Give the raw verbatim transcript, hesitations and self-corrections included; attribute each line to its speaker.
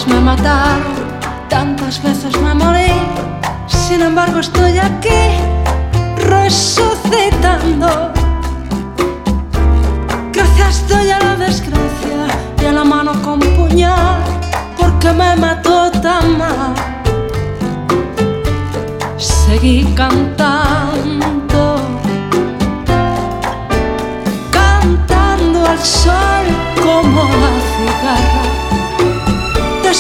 Speaker 1: me mataron, tantas veces me morí. Sin embargo estoy aquí, resucitando. Gracias doy a la desgracia y a la mano con puñal, porque me mató tan mal. Seguí cantando.